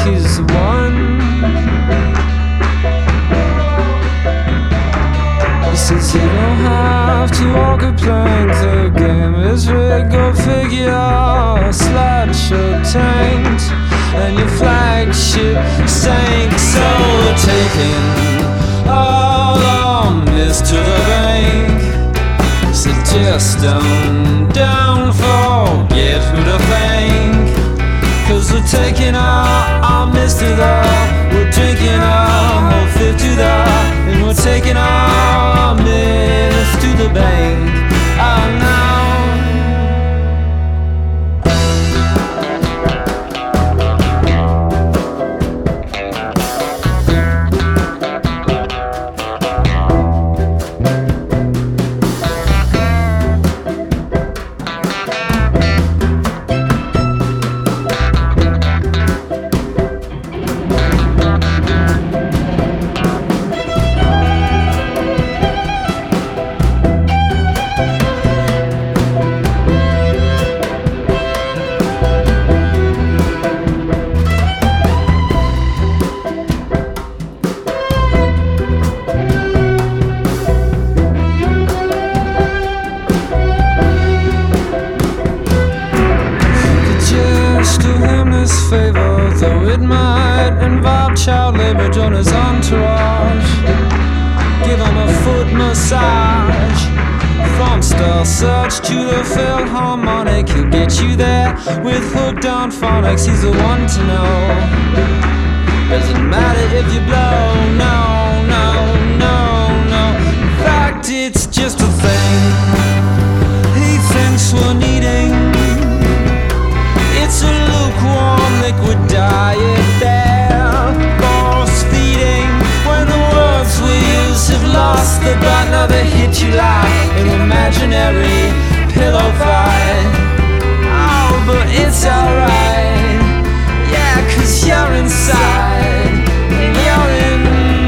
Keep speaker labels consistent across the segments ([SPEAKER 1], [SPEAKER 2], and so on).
[SPEAKER 1] he's the one. He says you don't have to walk a plank. The game is rigged, go figure. Slideshow tanked and your flagship sank. So we're taking all our miss to the bank. So just don't forget who to thank. 'Cause we're taking our miss to the, we're drinking our whole fifth to the, and we're taking our miss to the bank. Oh no. Favor, though it might involve child labor, join his entourage. Give him a foot massage. From Star Search to the Philharmonic, he'll get you there with hooked on phonics. He's the one to know. Doesn't matter if you blow, no, no, no, no. In fact, it's just a thing he thinks we're needing. It's a lukewarm liquid diet there, force feeding. When the words we use have lost their bite, now they hit you like an imaginary pillow fight. Oh, but it's alright, yeah, 'cause you're inside and you're in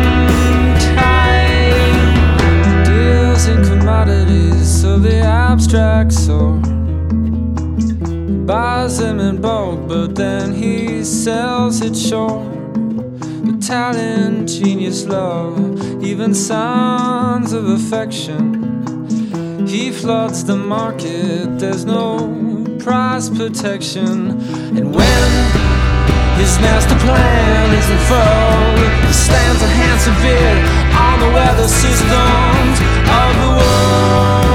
[SPEAKER 1] tight. Deals in commodities of the abstract sort. Buys them in bulk, but then he sells it short. The talent, genius, love, even signs of affection. He floods the market, there's no price protection. And when his master plan is unfurled, he stands a handsome bid on the weather systems of the world.